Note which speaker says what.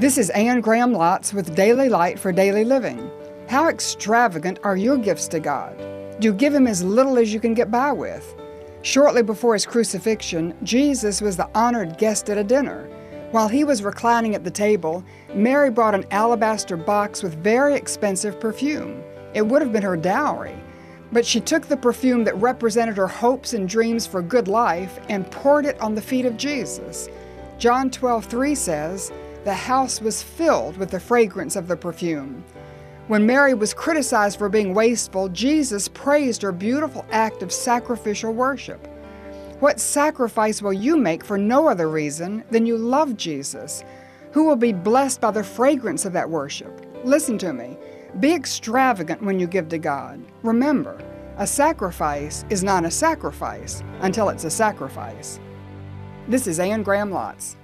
Speaker 1: This is Anne Graham Lotz with Daily Light for Daily Living. How extravagant are your gifts to God? Do you give Him as little as you can get by with? Shortly before His crucifixion, Jesus was the honored guest at a dinner. While He was reclining at the table, Mary brought an alabaster box with very expensive perfume. It would have been her dowry. But she took the perfume that represented her hopes and dreams for good life and poured it on the feet of Jesus. John 12:3 says, "The house was filled with the fragrance of the perfume." When Mary was criticized for being wasteful, Jesus praised her beautiful act of sacrificial worship. What sacrifice will you make for no other reason than you love Jesus? Who will be blessed by the fragrance of that worship? Listen to me. Be extravagant when you give to God. Remember, a sacrifice is not a sacrifice until it's a sacrifice. This is Anne Graham Lotz.